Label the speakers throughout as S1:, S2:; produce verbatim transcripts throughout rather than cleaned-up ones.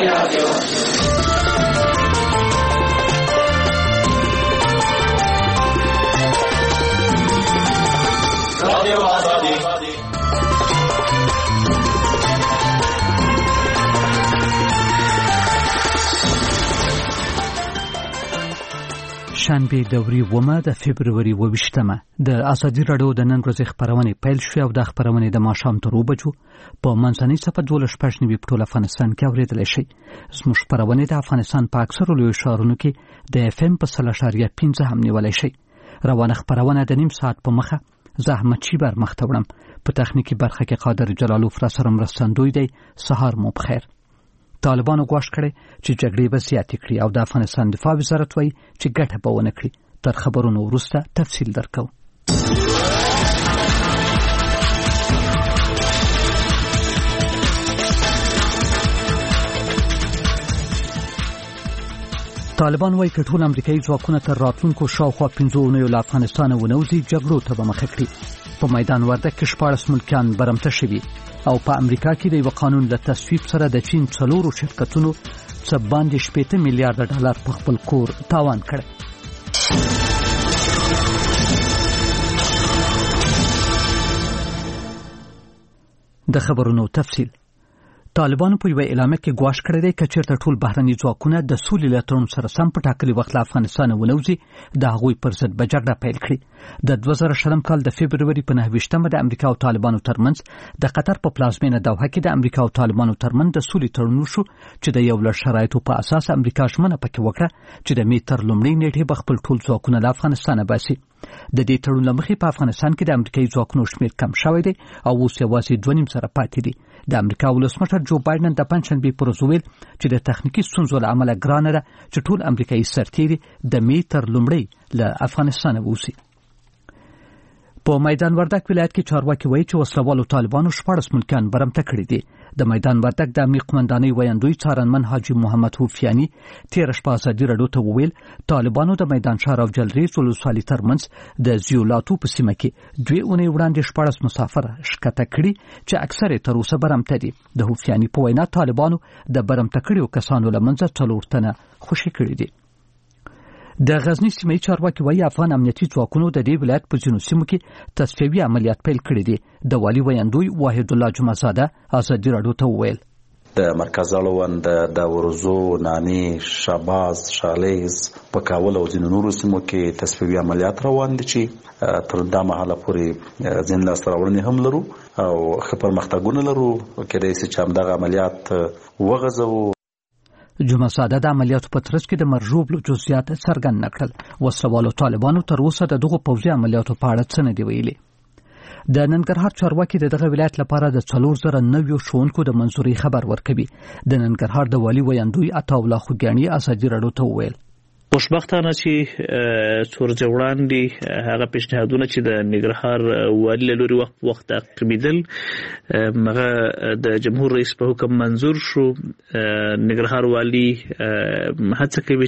S1: شنبه د وریومه د فبروري اوویشتمه د ازادي راډیو د نن ورځې خبرونه پیل شوې او د خبرونه د ماښام تر اوه بجو په منځنۍ صفحه دولس شپږ نوي په ټول افغانستان کې اوریدل شي. زموږ خبرونه د افغانستان په اکثرو لویو ښارونو کې د اف ام په سل اشاریه پنځه هم نیولای شي. روانه خبرونه د نیم ساعت په مخه زحمت چی بر مخ ته وړم. په تخنیکی برخه کې قادر جلالوف را سره مرستندوی دی. سهار مو بخیر. طالبانو غواړي کړي چې جګړې به زیاتې کړي او د افغانستان دفاع وزارت وایي چې ګټه به ونه کړي. تر خبرونو وروسته تفصیل درکو. طالبان وایي چې ټول امریکایي ځواکونه تر راتلونکو شاوخوا پنځه اونیو له افغانستان ونوځي جګړو ته به مخه کړي. په میدان وردګ کې شپاړس ملکیان برمته شوي او په امریکا کې د یو قانون له تصویب سره د چین څلورو شرکتونو څخه باندې شپږ میلیارډ ډالر په خپل کور تاوان کړ. د خبرونو تفصیل. طالبانو په یو اعلامیه کې ګواښ کړی دی چې چېرته ټول بهرني ځواکونه د سولې له تړون سره سم په ټاکلي وخت له افغانستان ونوځي د هغوی پر ضد به جګړه پیل کړي. د دوه زره شلم کال د فبروري په نهه ویشتمه د امریکا او طالبانو ترمنځ د قطر په پلازمینه دوحه کې د امریکا او طالبانو ترمنځ د سولې تړون وشو چې د یو لړ شرایطو په اساس امریکا ژمنه پکې وکړه چې د می تر لومړۍ نیټې به خپل ټول ځواکونه له افغانستانه باسي. د دې تړون له مخې په افغانستان کې د امریکایي ځواکونو شمېر کم شوی دی او اوس یوازې دوه نیم سره پاتې دي. د امریکا ولسمشر جو بایدن د پنځشنبې پر ورځ ویل چې د تخنیکی ستونزو له امله ګرانه ده چې ټول امریکایي سرتیري د می تر لومړۍ له افغانستانه ووځي. په میدان وردګ ولایت کې چارواکي وایي چې وسلوالو طالبانو شپاړس ملکیان برمته کړي دي. د میدان وردګ د امنیت قومندانۍ ویاندوی څارنمن حاجي محمد هوفیاني تېره شپه ازادي راډیو ته وویل طالبانو د میدان شهر او جلریز ولسوالۍ ترمنځ د زیولاتو په سیمه کې دوې اونۍ وړاندې شپاړس مسافر ښکته کړي چې اکثر یې تر اوسه برمته دي. د هوفیاني په وینا طالبانو د برمته کړیو کسانو له منځه څلور تنه خوشي کړي دي. د غزنی سیمې چارواکي وایي افغان امنیتي ځواکونو د دې ولایت په ځینو سیمو کې تصفیوي عملیات پیل کړي دي. د والي ویاندوی واحد الله جمعزاده ازادي راډیو ته وویل
S2: د مرکز اړوند د ورزو، نانی، شاباز، شالیز، پکاول او ځینو نورو سیمو کې تصفیوي عملیات روان دي چې تر دا مهاله پورې ځین لاسته راوړنې هم لرو او ښه پرمختګونه لرو. کېدای شي چې همدغه عملیات وغځوو.
S1: جمعزاده د عملیاتو په ترڅ کې د مرجوب جزئیات څرګند نکړل. وسلوالو طالبانو تر اوسه د دغو پوځي عملیاتو په اړه څه نه دی ویلي. د ننګرهار چارواکي د دغه ولایت لپاره د څلور زره نویو ښوونکو د منظوري خبر ورکوي. د ننګرهار د والي ویاندوی عطاالله خوګیاڼي ازادي راډیو ته وویل
S3: خوشبختانه چې څورځه وړاندې هغه پیشنهادونه چې د ننګرهار والي له لوري وخت وخت تعقیبېدل هغه د جمهور رئیس په حکم منظور شو. ننګرهار والي هڅه کوي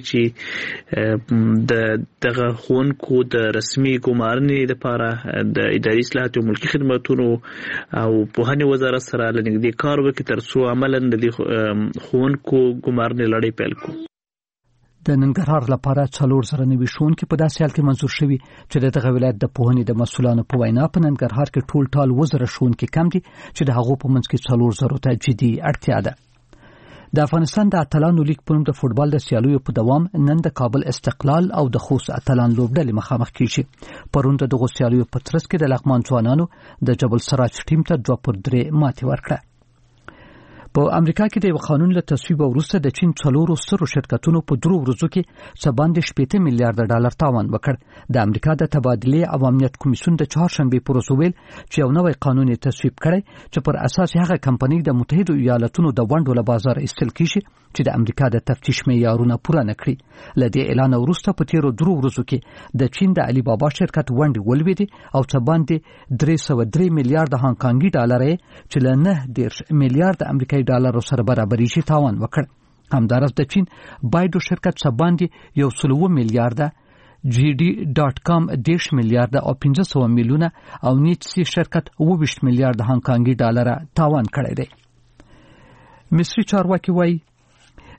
S3: چې د دغه ښوونکو د رسمي ګمارنې لپاره د اداري اصلاحاتو او ملکي خدماتونو او پوهنې وزارت سره له نږدې کار وکړي تر څو عملاً د ښوونکو ګمارنې لړۍ پیل کړو.
S1: د ننګرهار لپاره څلور زره نوي ښوونکي په داسې حال کې منظور شوي چې د دغه ولایت د پوهنې د مسؤلانو په وینا په ننګرهار کې ټول ټال اووه زره ښوونکي کم دي چې د هغو په منځ کې څلور زرو ته جدي اړتیا ده. د افغانستان د اتلانو لیګ په نوم د فوټبال د سیالیو په دوام نن د کابل استقلال او د خوست اتلان لوبډلې مخامخ کیږي. پرون د دغو سیالیو په ترڅ کې د لغمان ځوانانو د جبل سراج ټیم ته دوه پر درې ماتې ورکړه. په امریکا کې د یو قانون له تصویب وروسته د چین څلورو سترو شرکتونو په درو ورځو کې څه باندې شپږ میلیارډ ډالر تاوان وکړ. د امریکا د تبادلې او امنیت کمیسیون د چهارشنبې پر ورځ ویل چې یو نوی قانون یې تصویب کړی چې پر اساس هغه کمپنۍ د متحده ایالاتونو د ونډو له بازار ایستل کیږي چې د امریکا د تفتیش معیارونه پوره نه کړي. له دې اعلان وروسته په تیرو درو ورځو کې د چین د علي بابا شرکت ونډې ولوېدې او څه باندې درې سوه درې میلیارډ هانګکانګي ډالر چې له نه دېرش میلیارډ امریکایي ډالر سره برابرې شي تاوان وکړ. همدارس د چین بایډو شرکت څه باندې یو سل اووه میلیارډ جی ډي ډاټ کام دیش میلیارډ او پنځه سوه میلیونه او نیټسی شرکت اوه ویشت میلیارډ هانګکانګي ډالر تاوان کړی دی. مصری چارواکي وایي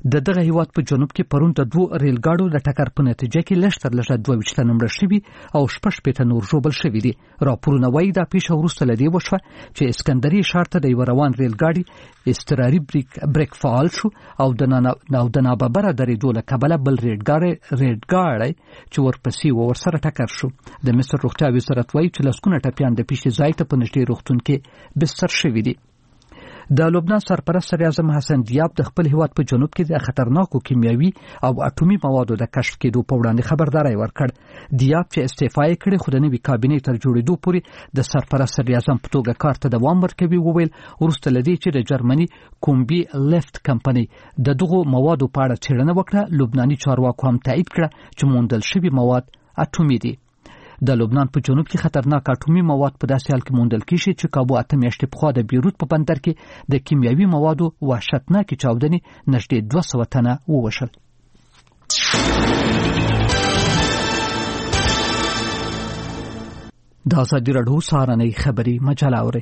S1: د دغه هیواد په جنوب کې پرون د دوه ریل ګاډو د ټکر په نتیجه کې لږ تر لږه دوه ویشت تنه مړه شوي او شپږ شپېته نور ژوبل شوي دي. راپورونه وایي دا پیښه وروسته له دې وشوه چې اسکندري ښار ته د یوه روان ریل ګاډي اضطراري بریک بریک فعال شو او د ناببره درېدو له کبله بل ریل ګاډی چې ورپسې و ورسره ټکر شو. د مصر روغتیا وزارت وایي چې لسګونه ټپیان د پیښې ځای ته په نږدې روغتون کې بستر شوي دي. د لبنان سرپرست صدر اعظم حسن دیاب د خپل هیواد په جنوب کې د خطرناکو کیمیاوي او اټومي موادو د کشف کېدو په وړاندې خبرداري ورکړ. دیاب چې استعفا یې کړې خو د نوي کابینې تر جوړېدو پورې د سرپرست صدر اعظم په توګه کار ته دوام ورکوي، وویل وروسته له دې چې د جرمني کومبي لیفت کمپنۍ د دغو موادو په اړه څېړنه وکړه، لبناني چارواکو هم تایید کړه چې موندل شوي مواد اټومي دي. د لبنان په جنوب کې خطرناک اټومي مواد په داسې حال کې موندل کیږي چې کابو اته میاشتې پخوا د بیروت په بندر کې د کیمیاوي موادو وحشتناکې چاودنې نږدې دوه سوه تنه ووژل. د ازادي راډیو سهارنۍ خبري مجله اورئ.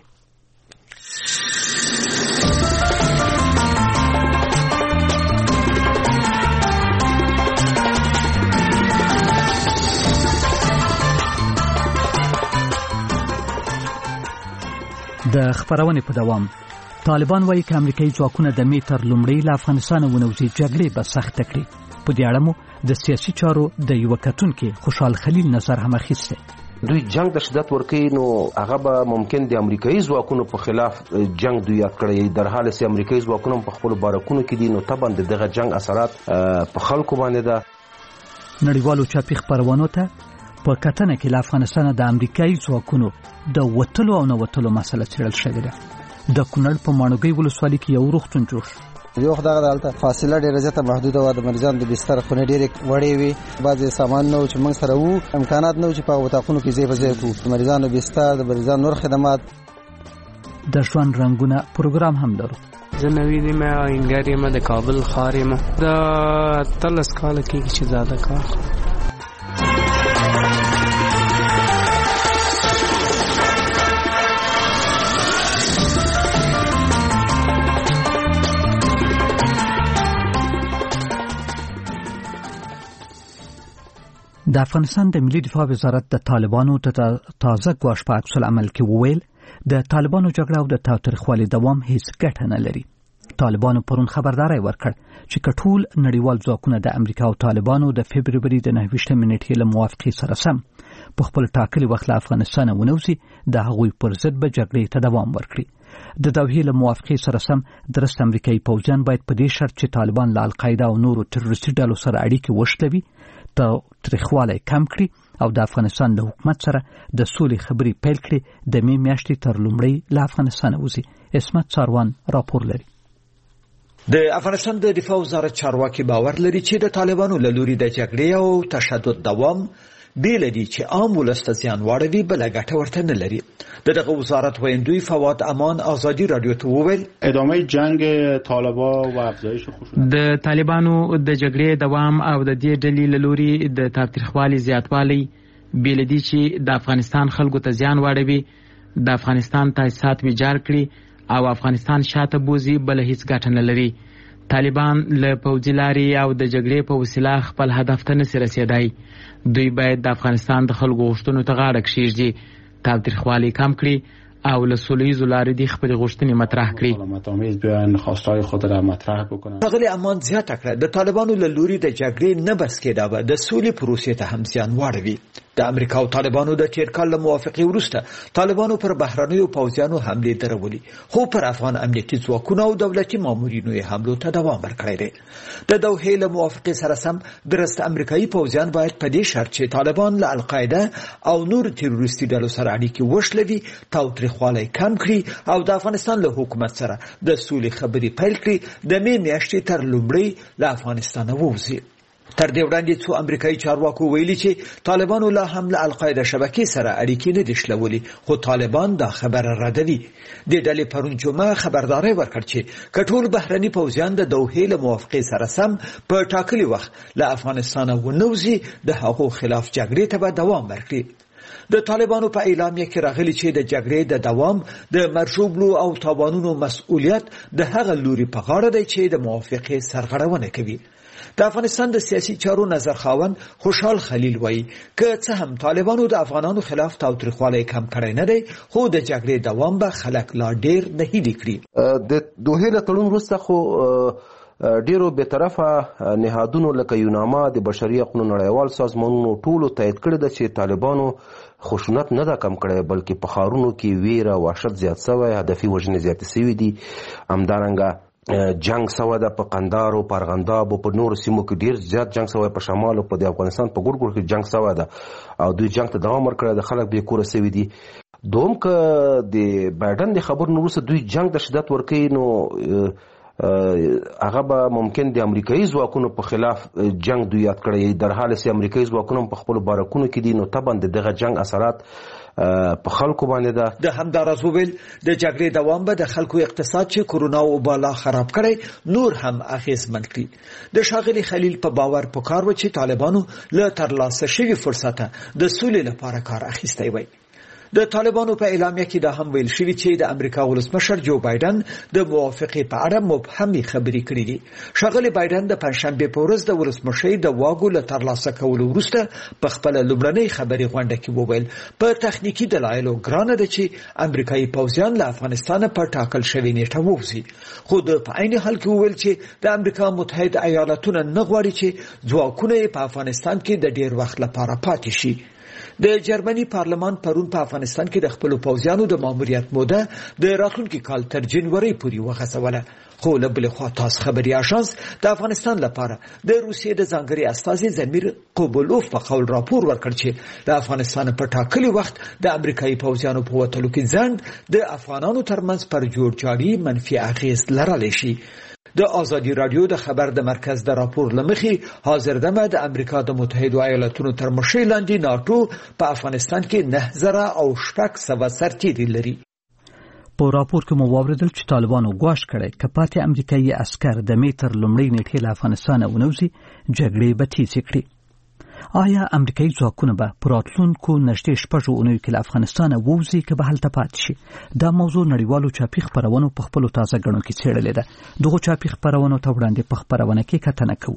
S1: د خبرونې په دوام طالبان وایي چې امریکایي ځواکونه د می تر لومړۍ له افغانستان ونوځي جګړې به سخته کړي. په دې اړه مو د سیاسي چارو د یوه کتونکي خوشحال خلیل نظر هم اخیستی.
S4: دوی جنگ د شدت ورکوي نو هغه به ممکن د امریکایي ځواکونو په خلاف جنگ دوی کړی، در حال چې امریکایي ځواکونه په خپل بارکونو کې دي نو طبعا دغه جنگ اثرات په خلکو باندې ده.
S1: نړیوالو چاپي خبرونو ته په کتنه کې له افغانستان د امریکایي ځواکونو د وتلو او نه وتلو مسله څېړل شوې ده. د کونړ په ماڼوګۍ ولسوالۍ کې یو روغتون جوړ شو.
S5: یو خدای دلته فاصله ډېره زیاته محدوده وه، د مریضانو د بستر خونې ډېرې وړې وې، بعضې سامان نه و چې موږ سره وو، امکانات نه و چې په هغو اتاقونو کې ځای په ځای کړو. د مریضانو بستر، د مریضانو نور خدمات.
S1: د ژوند رنګونه پروګرام هم لرو.
S6: زه نوید یم، آینګر یم، د کابل ښار یم. د اتلس کاله کېږي چې زیاده کار
S1: د افغانستان د ملي دفاع وزارت د طالبانو د تازه ګواښ په عکس العمل کې وویل د طالبانو جګړه او د تاوتریخوالي دوام هیڅ ګټه نه لري. طالبانو پرون خبرداري ورکړ چې کټول نړیوال ځواکونه د امریکا او طالبانو د فبروري د نهه ویشتمې نیټې له موافقې سره سم په خپل ټاکلي وخت له افغانستان ونوځي، د هغوی پر ضد به جګړې ته دوام ورکړي. د دوحې له موافقې سره سم درست امریکایي پوځیان باید په دې شرط چې طالبان له القاعده او نورو تروریستي ډلو سره اړیکې وشلوي، تاوتریخوالی کم کړي او د افغانستان له حکومت سره د سولې خبرې پیل کړي. د می میاشتې تر لومړۍ له افغانستان وځي. اسمت څاروان راپور لري.
S7: د افغانستان د دفاع وزارت چارواکي باور لري چې د طالبانو له لوري د جګړې او تشدد دوام بیل دي چې عام ولس ته زیان واړوي، بل ګټه ورته نه لري. دغه وزارت ویندوی فواد امان ازادي رادیو ته وویل
S8: ادامه جنگ طالبان و افزایش خشونت
S6: د طالبانو د جګړې دوام او د دې ډلې له لوري د تاوتریخوالي زیاتوالی بیل دي چې د افغانستان خلکو ته زیان واړوي، د افغانستان تاسیسات ویجاړ کړي او افغانستان شاته بوزي، بل هیڅ ګټه نه لري. طالبان له پوځي لارې او د جګړې په وسیله خپل هدف ته نشي رسیدای. دوی باید د افغانستان د خلکو غوښتنو ته غاړه کېږدي، تاوتریخوالی کم کړي او له سوله‌ییزو لارې د خپل غوښتنې مطرح کړي.
S7: ښاغلي امان زیاته کړه د طالبانو له لوري د جګړې نه بس کېدا به د سولې پروسې ته هم زیان واړوي. د امریکا او طالبانو د تیر کال له موافقې وروسته طالبانو پر بهرنیو پوځیانو حملې درولې، خو پر افغان امنیتي ځواکونو او دولتي مامورینو یې حملو ته دوام ورکړی دی. د دوحې له موافقې سره سم درست امریکایي پوځیان باید په دې شرط چې طالبان له القاعده او نور تروریستي ډلو سره اړیکې وشلوي، تاوتریخوالی کم کړي او د افغانستان له حکومت سره د سولې خبرې پیل کړي، د می میاشتې تر لومړۍ له افغانستان ووځي. تر دې وړاندې څو امریکایي چارواکو ویلي چې طالبانو لا هم له القاعده شبکې سره اړیکې نه دي شلولې، خو طالبان دا خبره ردوي. د ډلې پرون جمعه خبرداری ورکړ چې کټول بهرني پوځیان د دوحې له موافقې سره سم په ټاکلي وخت له افغانستان ونوځي، د هغو خلاف جګړې ته به دوام ورکړي. د طالبانو په اعلامیه کې راغلي چې د جګړې د دوام د مرشوبلو او تاوانونو مسؤلیت د هغه لوري په غاړه دی چې د موافقې سرغړونه کوي. د افغانستان د سیاسي چارو نظرخواند خوشحال خلیل وایي که څه هم طالبانو د افغانانو خلاف تاوتریخوالی کم کړی نه دی، خو د جګړې دوام به خلک لا ډیر نهیلي کړي.
S4: د دوحې له تړون وروسته خو ډیرو بېطرفه نهادونو لکه یوناما د بشري حقوقو نړیوال سازمانونو ټولو تایید کړی ده چې طالبانو خشونت نه ده کم کړی، بلکې په ښارونو کې ویره وحشت زیات شوی، هدفي وژنې زیاتې شوي دي. همدارنګه جنگ سوی ده په قندار او په ارغنداب او په نورو سیمو کې ډیر زیات جنگ سوی، په شمال او په د افغانستان په ګوټ ګوټ کې جنگ سوی ده او دوی جنگ ته دوام ورکړی ده، خلک بې کوره شوي دي. دوم که د بایډن د خبرو نه وروسته دوی جنگ ته شدت ورکوي نو هغه به ممکن د امریکایي ځواکونو په خلاف جنگ دوی یاد کړی، در حال چې امریکایي ځواکونه په خپلو بارکونو کې دي نو طبعا د دغه جنگ اثرات په خلکو باندې ده.
S7: د همداراز وویل د جګړې دوام به د خلکو اقتصاد چې کورونا وبالا خراب کړی نور هم اغیزمن کړي. د ښاغلي خلیل په باور پکار و چې طالبانو له ترلاسه شوي فرصته د سولې لپاره کار اخیستی وای. د طالبانو په اعلامیه کې دا هم ویل شوی چې د امریکا ولسمشر جو بایدن د موافقې په اړه مبهمې خبرې کړې دي. ښاغلي بایدن د پنځشنبې په ورځ د ولسمشۍ د واګو له ترلاسه کولو وروسته په خپله لومړنۍ خبري غونډه کې وویل په تخنیکي دلایلو ګرانه ده چې امریکایي پوځیان له افغانستانه په ټاکل شوې نیټه ووځي، خو د په عین حال کې وویل چې د امریکا متحده ایالاتونه نه غواړي چې ځواکونه یې په افغانستان کې د ډیر وخت لپاره پاتې شي. د جرمني پارلمان پرون په افغانستان کې د خپل پوځیانو د ماموریت موده د راتلونکي کال تر جنوري پورې وغځوله، خو له بلې خوا تاس خبري اژانس د افغانستان لپاره د روسیې د ځانګړي استازي زمیر قبولوف په قول راپور ورکړ چې د افغانستان په ټاکلي وخت د امریکایي پوځیانو په وتلو کې ځنډ د افغانانو ترمنځ پر جوړجاړي منفي اغیز لرلی شي. د آزادي رادیو د خبر د مرکز د راپور لمخې حاضر دمه د امریکا د متحده ایالاتونو تر مشرۍ لاندې ناټو په افغانستان کې نه زره او شپږ سوه سرتیري لري.
S1: په راپور کې مو واوریدل چې طالبانو ګواښ کړی که پاتې امریکایي عسکر د مې تر لومړۍ نیټې له افغانستانه ونوځي جګړې به تیزې کړي. آیا امریکایي ځواکونه به په راتلونکو نږدې شپږو اونیو کې له افغانستانه ووځي که به هلته پاتې شي؟ دا موضوع نړیوالو چاپي خپرونو په خپلو تازه ګڼو کې څېړلې ده. دغو چاپي خپرونو ته وړاندې په خپرونه کې کتنه کوو.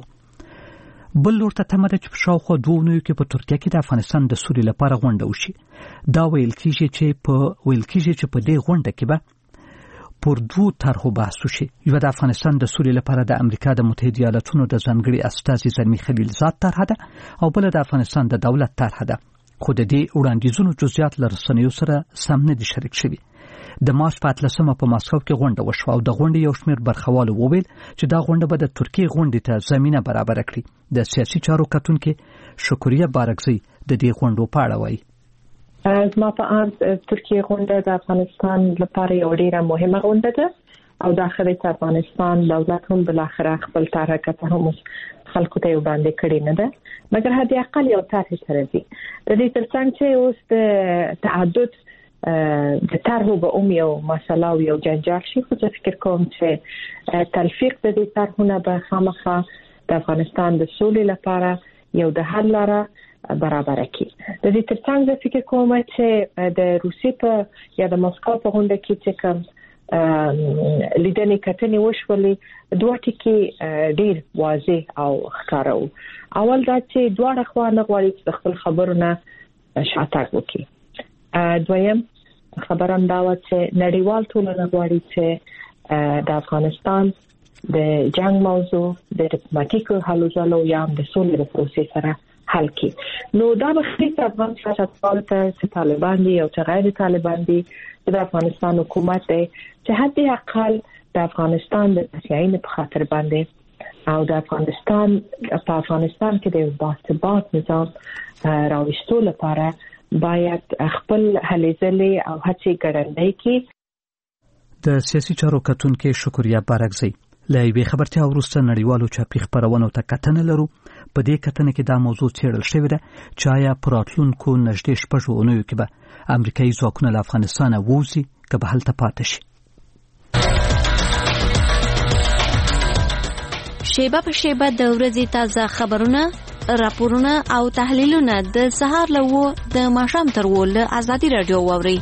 S1: بل لور ته تمه ده چې په شاوخوا دوه اونیو کې په ترکیه کې د افغانستان د سولې لپاره غونډه وشي. دا ویل کېږي چې په ویل کېږي چې په دې غونډه کې به پر دوو طرحو بحث وشي. یوه د افغانستان د سولې لپاره د امریکا د متحده ایالاتونو د ځانګړي استازي زلمي خلیل زاد طرحه ده او بله د افغانستان د دولت طرحه ده، خو د دې وړاندیزونو جزئیات له رسنیو سره سم نه دي شریک شوي. د مارچ په اتلسمه په ماسکو کې غونډه وشوه او د غونډې یو شمېر برخوالو وویل چې دا غونډه به د ترکیې غونډې ته زمینه برابره کړي. د سیاسي چارو کتونکي شکریه بارکزی د دې غونډو په اړه وایي.
S9: زما په اند ترکیه غونډه د افغانستان لپاره یو ډیره مهمه غونډه ده او داخلي افغانستان دولت هم بل اخر خپل طرح کته هم خلکو ته وړاندې کړی نه ده، مګر هدي اقل یو طرح سره دي. د دې ترڅنګ چې اوس د تعدد د طرحو به اوم یو مسله او یو جنجال شي، خو زه فکر کوم چې تلفیق د دې طرحونه به خامخا د افغانستان د سولې لپاره یو د حل لاره برابر کی. د دې ترڅنګ زه فکر کوم چې د روسیې په یا د مسکو په غونډه کې چې کوم لیدنې کتنې وشولې دوه ټکي ډیر واضح او ښکاره وو. اول دا چې دواړه خوا نه غواړي چې خپل خبرونه شاتګ وکړي. دویم خبره هم دا وه چې نړیوال ټولنه غواړي چې د افغانستان د جنگ موضوع د ډیپلوماټیکو هلو ځلو یا د سولې د پروسې سره حل کی. نو دا به خیلی افغان سیاستوال ته چې طالبان دي او چې غیر طالبان دي د افغانستان حکومت دی چې حد اقل د افغانستان د سیاسي په خاطر باندې او د افغانستان په افغانستان کې د باثبات نظام راوستلو لپاره باید خپل هلې ځلې او هڅې ګړندۍ کړي.
S1: د سیاسي چارو کتونکي شکریه بارکزی له یوې خبرتیا وروسته نړیوالو چاپي خپرونو ته کتنه لرو. په دې کتنه کې دا موضوع څېړل شوې ده چې آیا په راتلونکو نږدې شپږو اونیو کې به امریکایي ځواکونه له افغانستانه ووځي که به هلته پاتې شي.
S10: شیبه په شیبه د ورځې تازه خبرونه راپورونه او تحلیلونه د سهار له وو د ماښام تر وو له ازادي رادیو واوري.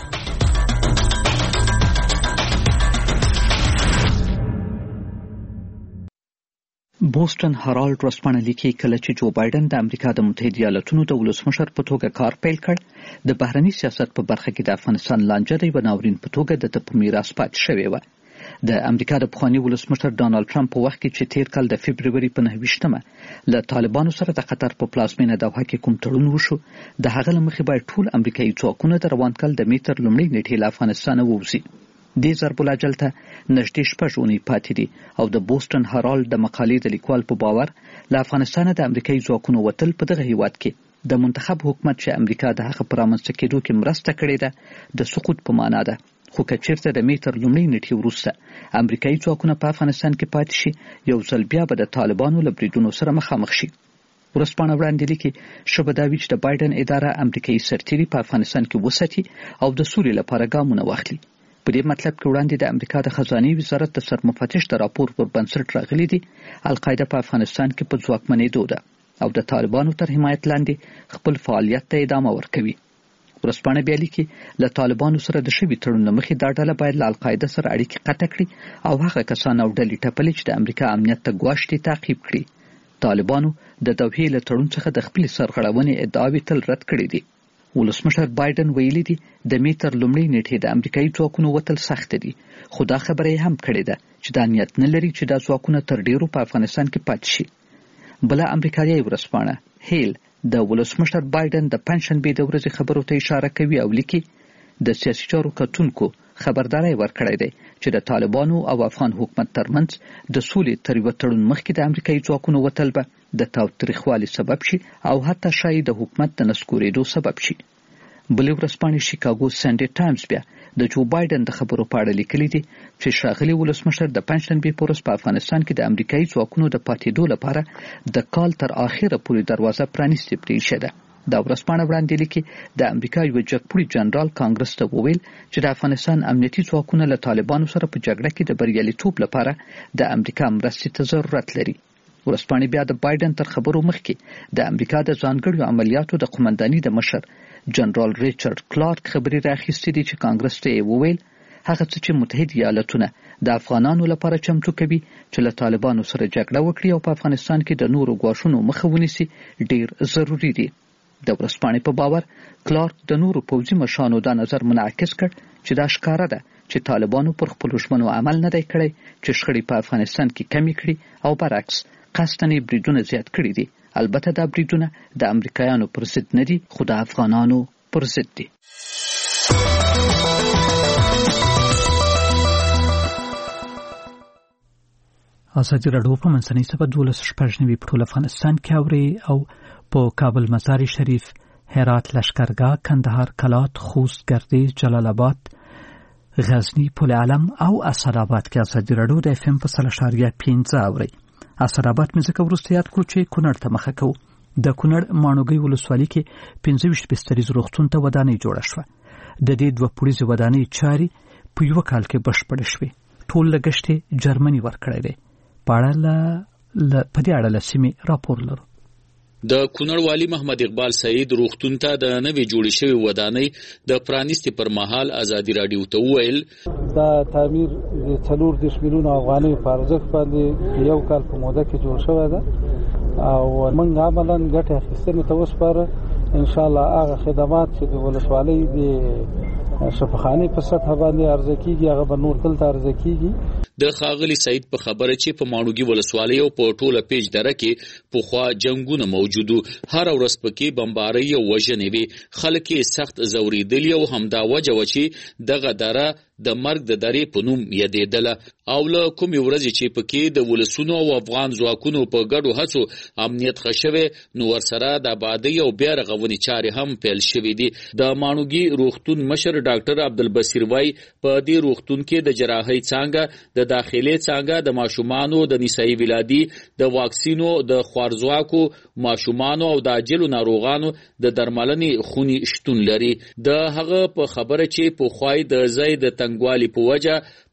S1: بوسټن هرالډ ورځپاڼه لیکي کله چې جو بایدن د امریکا د متحده ایالاتونو د ولسمشر په توګه کار پیل کړ د بهرني سیاست په برخه کې د افغانستان لانجه د یو ناورین په توګه د په میراث پاتې شوې و. د امریکا د پخواني ولسمشر ډانلډ ټرمپ په وخت کې چې تیر کال د فبروري په نهه ویشتمه له طالبانو سره د قطر په پلازمینه دوحه کې کوم تړون وشو د هغه له مخې باید ټول امریکایي ځواکونه د روان کال د میتر لومړۍ نیټې له افغانستانه ووځي. دې ضرب الاجل ته نږدې شپږ اونۍ پاتې دي او د بوسټن هرالډ د مقالې د لیکوال په باور له افغانستانه د امریکایي ځواکونو وتل په دغه هیواد کې د منتخب حکومت چې امریکا د هغه پر رامنځته کېدو کې مرسته کړې ده د سقوط په معنا ده. خو که چیرته د میتر لومړۍ نیټې وروسته امریکایي ځواکونه په افغانستان کې پاتې شي یو ځل بیا به د طالبانو له بریدونو سره مخامخ شي. ورځپاڼه وړاندې لیکي شبه دا وي چې د بایدن اداره امریکایي سرتیري په افغانستان کې وساتي او د سولې لپاره ګامونه واخلي. په دې مطلب کې وړاندې د امریکا د خزانه وزارت د سرمفتش د راپور پر بنسټ راغلي دي القاعده په افغانستان کې په ځواکمنېدو ده او د طالبانو تر حمایت لاندې خپل فعالیت ته ادامه ورکوي. ورځپاڼه بیا لیکي له طالبانو سره د شوي تړون مخې دا ډله باید له القاعده سره اړیکې قطع کړي او هغه کسان او ډلې ټپلې چې د امریکا امنیت ته ګواښ دي تعقیب کړي. طالبانو د دوحې له تړون څخه د خپل سرغړونې ادعاوې تل رد کړې دي. ولسمشر بایدن ویلي دي د میتر لومړۍ نیټې د امریکایي ځواکونو وتل سخت دي خو دا خبره یې هم کړې ده چې دا نیت نه لري چې دا ځواکونه تر ډیرو په افغانستان کې پاتې شي. بله امریکایي ورځپاڼه هیل د ولسمشر بایدن د پنځشنبې د ورځې خبرو ته اشاره کوي او لیکي د سیاسي چارو کتونکو خبرداري ورکړې ده چې د طالبانو او افغان حکومت ترمنځ د سولې تر یو تړون مخکې د امریکایي ځواکونو وتل به د تاوتریخوالي سبب شي او حتی شاید د حکومت د نسکورېدو سبب شي. بلې ورځپاڼې شیکاګو سنډې ټایمز بیا د جو بایدن د خبرو په اړه لیکلي دي چې ښاغلي ولسمشر د پنځشنبې په ورځ په افغانستان کې د امریکایي ځواکونو د پاتېدو لپاره د کال تر اخره پورې دروازه پرانیستې پرېښې ده. دا ورځپاڼه وړاندې لیکي د امریکا یو جګپوړي جنرال کانګرس ته وویل چې د افغانستان امنیتي ځواکونه له طالبانو سره په جګړه کې د بریالیتوب لپاره د امریکا مرستې ته ضرورت لري. ورځپاڼې بیا د بایدن تر خبرو مخکې د امریکا د ځانګړو عملیاتو د قومنداني د مشر جنرال ریچارډ کلارک خبري راخیستې دي چې کانګرس ته یې وویل هغه څه چې متحده ایالاتونه د افغانانو لپاره چمتو کوي چې له طالبانو سره جګړه وکړي او په افغانستان کې د نورو ګواښونو مخه ونیسي ډیر ضروری دي. د ورځپاڼې په باور کلارک د نورو پوځي مشرانو دا نظر منعکس کړ چې دا ښکاره ده چې طالبانو پر خپلو ژمنو عمل نه دی کړی چې شخړې په افغانستان کې کمې کړي او برعکس قصداً بریدونه زیات کړي دي. البته دا بریدونه د امریکایانو پر ضد نه دي خو د افغانانو پر ضد دي. ازادي راډیو په منځنۍ سبا دولس شپږ نوي په ټول افغانستان کې اوري او په کابل مزار شریف هرات لشکرګاه کندهار کلات خوست گردیز جلال آباد غزنی پل علم او اسداباد کې ازادي راډیو د اف ام په سل اشاریه پنځه اوري. اسداباد مې ځکه وروسته یاد کړو چې کونړ ته مخه کوو. د کونړ ماڼوګي ولسوالۍ کې پنځه ویشت بستریز روغتون ته ودانۍ جوړه شوه. د دې دوه پوړیزې ودانۍ چارې په یوه کال کې بشپړې شوې. ټول لګښت یې جرمني ورکړی دی. په دې اړه له سیمې راپور لرو.
S11: د کونړ والی محمد اقبال سعید روغتون ته د نوې جوړې شوې ودانۍ د پرانیستي پر مهال ازادي راډیو ته وویل
S12: دا تعمیر د څلور دېرش میلیونه افغانۍ په ارزښت باندې یو کال په موده کې جوړ شوی ده او موږ عملاً ګټې اخیستنې ته وسپاره ان شاء الله هغه خدمات چې د ولسوالۍ د شفاخانې په سطح باندې عرضه کیږي هغه به نور دلته عرضه کیږي.
S11: د ښاغلي سعید په خبره چې په ماڼوګي ولسوالۍ او په ټوله پیج دره کې پخوا جنگونه موجود وو. هر ورځ پکې بمبارۍ او وژنې وې. خلک یې سخت ځورېدلي او همدا وجه وه چې دغه دره د مرګ د درې په نوم یادېدله او له کومې ورځې چې پکې د ولسونو او افغان ځواکونو په ګډو هڅو امنیت ښه شوی نو ورسره د آبادۍ او بیا رغونې چارې هم پیل شوې دي. د ماڼوګي روغتون مشر ډاکټر عبدالبصیر وایي په دې روغتون کې د جراحۍ څانګه د داخلي څانګه د ماشومانو د نسایي ولادي د واکسینو د خوارځواکو ماشومانو او د عاجلو ناروغانو د درملنې خونې شتون لري. د هغه په خبره چې په خوای د ځای د تنګوالي په وجه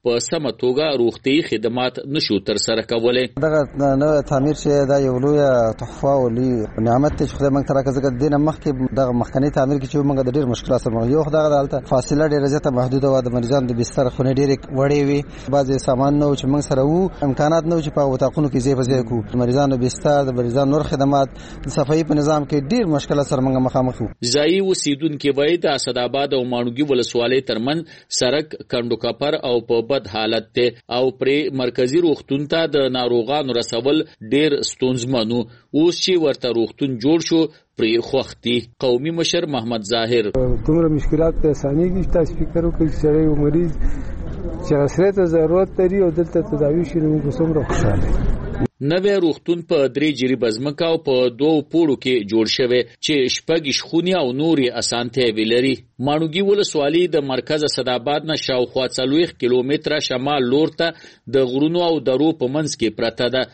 S11: په سمه توګه روغتي خدمات نشو تر سره کولای.
S5: دغه نوې تعمیر چې دا یو لوی تحفه او لوی نعمت چې خدای موږ ترا کزګ دینه مخکې دغه مخکنی تعمیر کې چې موږ د ډیر مشکلات سره یو خدای غلطه فاصله ډیره زیاته محدوده و، د مریضانو د بستر خونه ډیره وړې وي، بعضي سامان نو چې موږ سره وو امکانات نو چې په وتاقونو کې ځای په ځای کو مریضانو بستر د مریضانو نور خدمات د صفایي په نظام کې ډیر مشکلات سره موږ مخامخ وو.
S11: ځایي اوسیدونکو وایي د اسداباد او ماڼوګي ولسوالۍ ترمن سړک کندو کپر او په بد حالت ته او پرې مرکزی روغتون ته د ناروغانو رسول ډیر ستونزمنو. اوس چې ورته روغتون جوړ شو پرې خوختي. قومي مشر محمد ظاهر
S12: دومره مشکلات ته اسانيږي چې تاسو فکر وکړئ چې یو مریض چې رسره ته ضرورت لري او دلته تداوی شي نو څومره خوشاله.
S11: نوې روغتون په درې جریبه ځمکه او په دوه پوړو کې جوړ شوی چې شپږ شخونی او نورې اسانتیاوې ولري. ماڼوګي ولسوالۍ د مرکز اسداباد نه شاوخوا څلوېښت کیلومتره شمال لور ته د غرونو او درو په منځ کې پرته ده.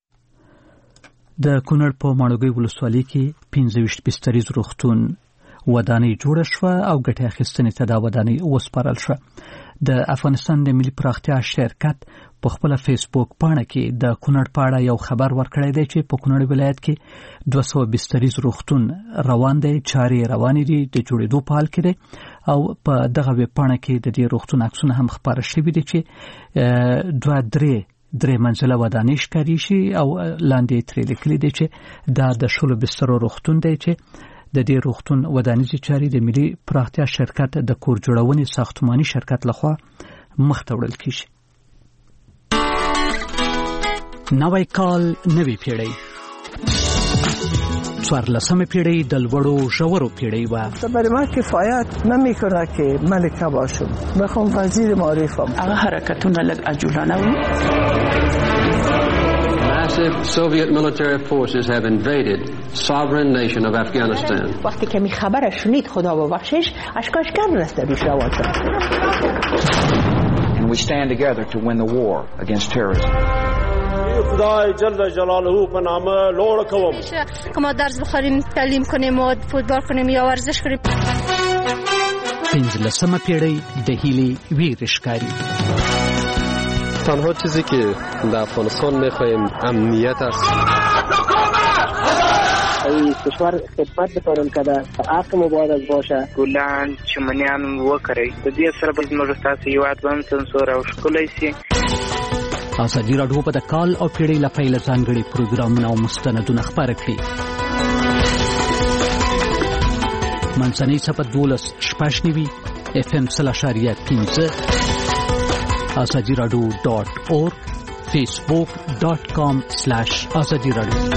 S1: د کونړ په ماڼوګي ولسوالۍ کې پنځه ویشت بستریز روغتون ودانۍ جوړه شوه او ګټه اخیستنې ته دا ودانۍ وسپارل شوه. د افغانستان د ملي پراختیا شرکت په خپل فیسبوک پاڼه کې د کونړ په اړه یو خبر ورکړی دی چې په کونړ ولایت کې دوه سوه بستریز روغتون روان دی، چارې روانې دي، د جوړېدو په حال کې دی او په دغه ویب پاڼه کې د دې روغتون عکسونه هم خپاره شوي دي چې دوه درې درې منزله ودانۍ ښکاري شي او لاندې ترې لیکلي دي چې دا د شلو بسترو روغتون دی چې د دې روغتون ودانیزي چارې د ملي پراختیا شرکت د کور جوړونې ساختماني شرکت لخوا مخته وړل کیږي. نوی کال نوی پیړۍ څوارلسمه پیړۍ د لوړو ژورو پیړۍ و.
S13: برای من کفایت نمیکنه که ملکه باشم، بخوام وزیر معرفم.
S14: هغه حرکتونه لږ عجولانه و.
S15: Massive Soviet military forces have invaded sovereign nation of Afghanistan.
S14: وقتی که می خبر شنید خدا ببخشش اشکاشگر رست روش روان شد.
S16: And we stand together to win the war against terrorism.
S17: خدای جل جلاله په نامه لوړ کوم
S18: که ما درس بخوریم، تعلیم کنیم و فوتبال کنیم یا ورزش کنیم.
S1: پنځلسمه پیړۍ د هیلې ویرې ښکاري.
S19: تنها چیزی که در افغانستان میخواهیم امنیت است.
S20: ای کشور خدمت بکنم که در حق مبارز باشه.
S21: ګلان چمنیان وکړي د دې سره به موږ تاسو یوات بم سنسور او ښکلی سي.
S1: ازادي راډیو په د کال او پیړۍ لپاره ځانګړي پروګرامونه او مستندونه خپاره کړي. منځنۍ صفحه دولس شپږ نوي اف ام سل اشاریه پنځه ازادي راډیو ډاټ اورګ فیسبوک ډاټ کام سلاش ازادي راډیو.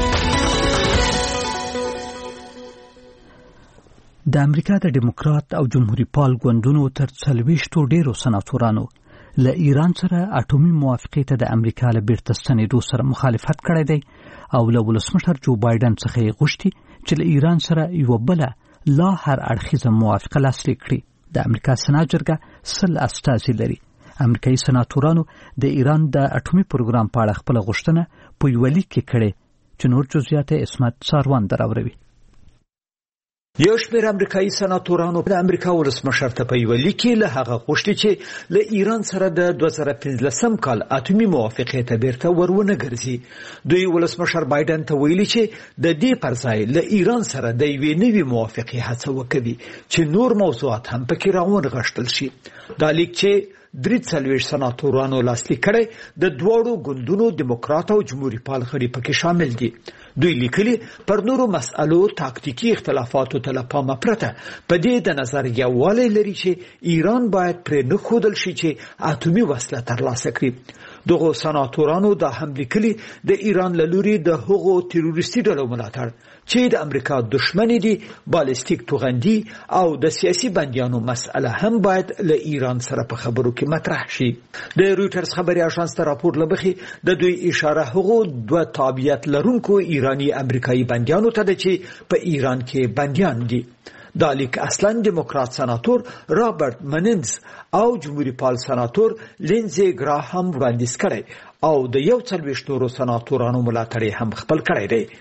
S1: د امریکا د دیموکرات او جمهوریت پال ګوندونو تر څلوېښتو ډیرو سناتورانو له ایران سره اټومي موافقې ته د امریکا له بیرته ستنېدو سره مخالفت کړی دی او له ولسمشر جو بایدن څخه یې غوښتي چې له ایران سره یوه بله لا هر اړخیزه موافقه لاسلیک کړي. د امریکا سنا جرګه سل استازي لري. امریکایي سناتورانو د ایران د اټومي پروګرام په اړه خپله غوښتنه په یوه لیک کې کړې چې نور جزئیات یې عصمت ساروان دراوروي.
S7: یو شمېر امریکایي سناتورانو د امریکا ولسمشر ته په یوه لیک کې له هغه غوښتي چې له ایران سره د دوه زره پنځلسم کال اټومي موافقې ته بیرته ور ونه ګرځي. دوی ولسمشر بایدن ته ویلي چې د دې پر ځای له ایران سره د یوې نوې موافقې هڅه وکړي چې نور موضوعات هم پکې راونغښتل شي. دا لیک چې درې څلوېښت سناتورانو لاسلیک کړی د دواړو ګوندونو دیموکرات او جمهوریت پال غړي پکې شامل دي. دوی لیکلي پر نورو مسألو تاکتیکي اختلافاتو ته له پامه پرته په دې د نظر یووالی لري چې ایران باید پرې نه ښودل شي چې اټومي وسله ترلاسه کړي. دغو سناتورانو دا هم لیکلي د ایران له لوري د هغو تروریستي ډلو ملاتړ چې د امریکا دشمنی دي، بالستیک توغندي او د سیاسي بندیانو مسأله هم باید له ایران سره په خبرو کې مطرح شي. د رویټرز خبري اژانس ته راپور لمخې د دوی اشاره هغو دوه تابعیت لرونکو ایرانی امریکایي بندیانو ته ده چې په ایران کې بندیان دي. دا لیک اصلا دیموکرات سناتور رابرټ مننز او جمهوریت پال سناتور لینزی ګراهام وړاندیز کړی او د یو څلوېښت نورو سناتورانو ملاتړ هم خپل کړی دی.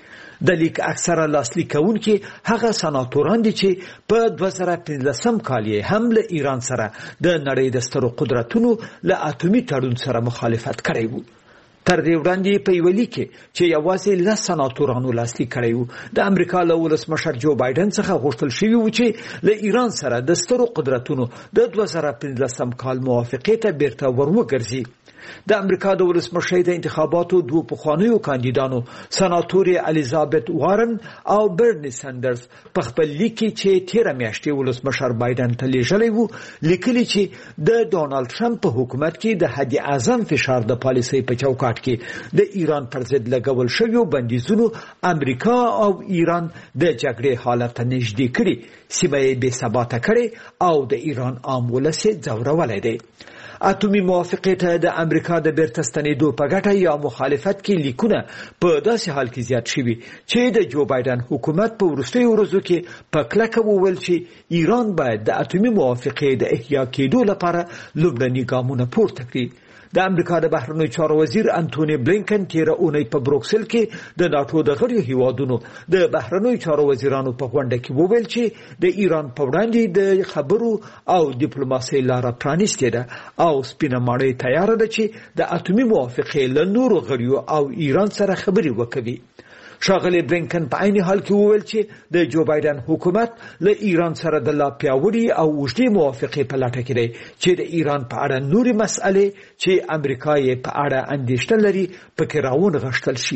S7: د لیک اکثره لاسلیک کوونکي هغه سناتوران دي چې په دوه زره پنځلسم کال یې هم له ایران سره د نړۍ د سترو قدرتونو له اتومي تړون سره مخالفت کړی وو. تر دې وړاندې په یوه لیک کې چې یوازې لس سناتورانو لاسلیک کړی وو، د امریکا له ولسمشر جو بایدن څخه غوښتل شوي وو چې له ایران سره د سترو قدرتونو د دوه زره پنځلسم کال موافقې ته بیرته ور وګرځي. د امریکا د ولسمشۍ د انتخاباتو دوه پخوانیو کاندیدانو سناتوري الیزابت وارن او برنی سندرز په خپل لیک کې چې تیره میاشت ولسمشر بایدن ته لیږلی وو لیکلي چې د ډونالد ټرمپ په حکومت کې د حد اعظم فشار د پالیسۍ په چوکاټ کې د ایران پر ضد لګول شویو بندیزونو امریکا او ایران د جګړې حالت ته نږدې کړي، سیمه یې بې ثباته کړي او د ایران عام ولس یې ځورولی دی. اتومي موافقې ته د امریکا د بیرته ستنېدو په ګټه یا مخالفت کې لیکونه په داسې حال کې زیات شوي چې د جو بایدن حکومت په وروستیو ورځو کې په کلکه وویل چې ایران باید د اتومي موافقې د احیا کېدو لپاره لومړني ګامونه پورته کړي. د امریکا د بهرنیو چارو وزیر انټونی بلینکن تیره اونۍ په بروکسل کې د ناتو د غړو هیوادونو د بهرنیو چارو وزیرانو په غونډه کې وویل چې د ایران په وړاندې د خبرو او ډیپلوماسۍ لاره پرانیستې ده او سپینه ماڼۍ تیاره ده چې د اتومي موافقې له نورو غړیو او ایران سره خبرې وکړي. ښاغلی بلینکن په عین حال کې وویل چې د جو بایدن حکومت له ایران سره د لا پیاوړي او اوږدې موافقې په لټه کې دی چې د ایران په اړه نورې مسئلې چې امریکا یې په اړه اندېښنه لري پکې راونغښتل شي.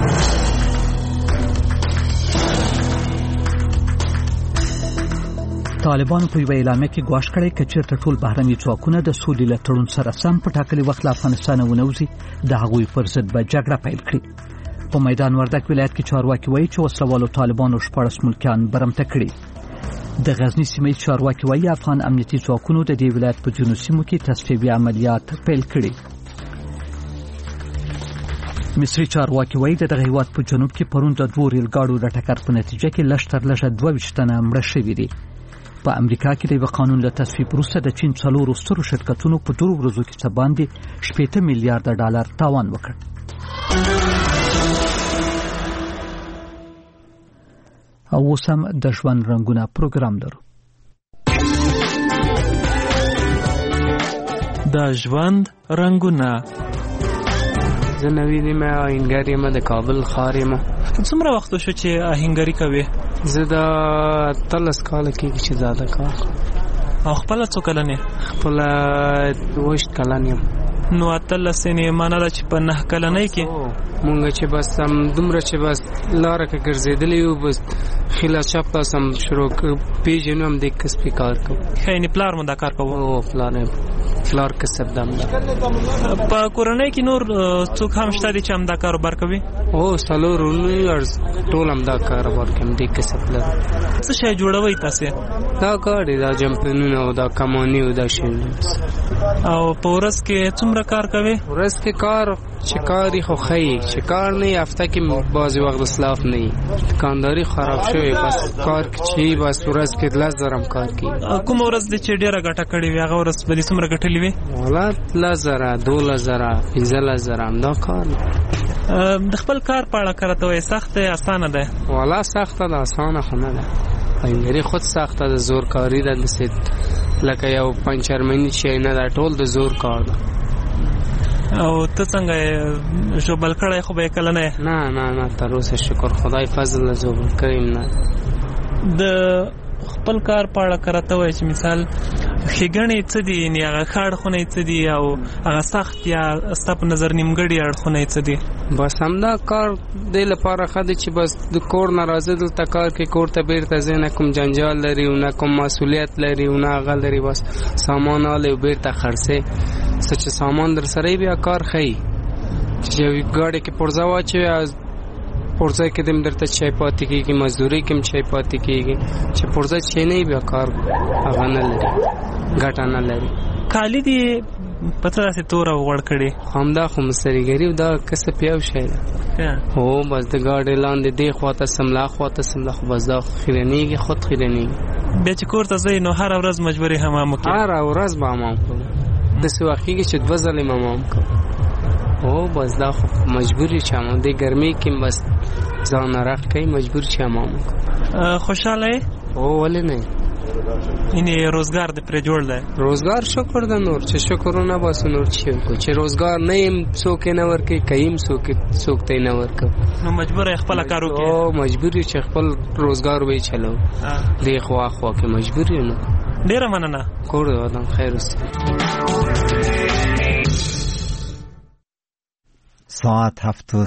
S1: طالبانو په یوه اعلامیه کې ګواښ کړی که چېرته ټول بهرني ځواکونه د سولې له تړون سره سم په ټاکلي وخت له افغانستانه ونوځي د هغوی پر ضد به جګړه پیل کړي. په میدان وردک ولایت کې چارواکي وایي چې وسلوالو طالبانو شپاړس ملکیان برمته کړي. د غزنی سیمې چارواکي وایي افغان امنیتي ځواکونو د دې ولایت په جنوب سیمو کې تصفیوي عملیات پیل کړي. مصري چارواکي وایي د دغه هیواد په جنوب کې پرون د دوو ریل ګاډو د ټکر په نتیجه کې لږ تر لږه دوه ویشت تنه مړه شوي دي. په امریکا کې د یو قانون له تصویب وروسته د چین څلورو سترو شرکتونو په ډېرو ورځو کې څه باندې شپېته میلیارډه ډالر تاوان وکړ. او اوس هم د ژوند رنګونه پروګرام لرو.
S2: د ژوند رنګونه.
S22: زه نوید یم، آهنګر یم، د کابل ښار یم.
S2: څومره وخت شو چې آهنګري کوې؟
S22: زه د اتلس کاله کېږي چې زیاده کار.
S2: او خپله څو کلن یې؟
S22: خپله اوویشت کلن یم.
S2: نو اتلس یې معنی ده چې په نهه کلنۍ کې
S22: مونږ چې بس هم دومره چې بس لاره کې ګرځېدلی یو، بس خیله چپ تاسو هم شروع پیژنو هم د کسبي کار کوو.
S2: ښه یعنې پلار مو دا کار کوو؟
S22: او پلار پلار کسب ده همدا.
S2: په کورنۍ کې نور څوک هم شته دي چې همدا کاروبار کوي؟
S22: او څلور ورونه ټول همدا کاروبار کوي، د کسب لري.
S2: څه شی جوړوئ تاسې؟
S22: دا ګاډي، دا جمپرونه او دا کماني او دا شیونه.
S2: او په ورځ کې څومره کار کوي؟
S22: ورځ کې کار چې کاری خو ښایي چې کار نه وي، هفته کې بعضې وخت اسلاف نه وي، دکانداري خراب شوې، بس کار چې بس ورځ کې لس زره هم کار کوي.
S2: کومه ورځ دې چې ډېره ګټه کړې وي هغه ورځ به دې څومره ګټلې وي؟
S22: والا لس زره، دولس زره، پنځلس زره، همدا کار.
S2: د خپل کار په اړه که راته وایې سخت دی اسانه دی؟
S22: والا سخته ده، اسانه خو نه ده. آهنګري خود سخته ده، زور کاري ده، داسې لکه یو پنچرمني شی نه ده، ټول د زور کار ده.
S2: او ته څنګه یې ژوبل کړی؟ خو به یې کله نه یې؟
S22: نه نه نه تر اوسه شکر خدای فضل نه ژوبل کړی نه.
S2: د خپل کار په اړه که راته وایې چې مثال ښېګڼې څه دي، یعنې هغه ښه اړخونه یې څه دي او هغه سخت یا ستا په نظر نیمګړي اړخونه یې څه دي؟
S22: بس همدا کار دې لپاره ښه دی چې بس د کور نه راځې دلته کار کې، کور ته بیرته ځې، نه کوم جنجال لري او نه کوم مسؤلیت لري او نه هغه لري، بس سامان الی او بیرته خرڅې. څه چې سامان در سره بیا کار ښایي چې یوې ګاډۍ کې پرزه واچوې، پرزه کې دم درته چای پاتې کېږي، مزدوري کې هم چای پاتې کېږي، چې پرزه چای نه بیا کار هغه نه لري، ګټه نه لري.
S2: کالي دې په څه داسې توره غوړ کړي؟
S22: همدا خو مستریګري دا کسب یو شی ده. هو بس د ګاډۍ لاندې دې خواته سملا خواته سملا، خو بس دا خیرنېږي، خود خیرنېږي.
S2: بیا چې کور ته ځئ نو هره ورځ مجبورې حمام وکړې؟
S22: هره ورځ به حمام کوو، داسې وخت کېږي چې دوه ځلې حمام کوو. او بس دا خو مجبوری چې ما د ګرمي کې بس ځان راخ کوي مجبور چې ما
S2: خوشاله
S22: او ولې نه
S2: اینه روزگار د پر جوړ دی
S22: روزگار شکر د نور چې شکرونه بس نور چې کو چې روزگار نه يم څوک نه ورکي کيم څوک څوک ته نه ورک
S2: نو مجبور خپل کارو کې
S22: او مجبوری چې خپل روزگار وې چلو دی خو خو کې مجبوری نه
S2: ډیر مننه
S22: کور ودان خیر اوسه.
S3: ساعت هفت و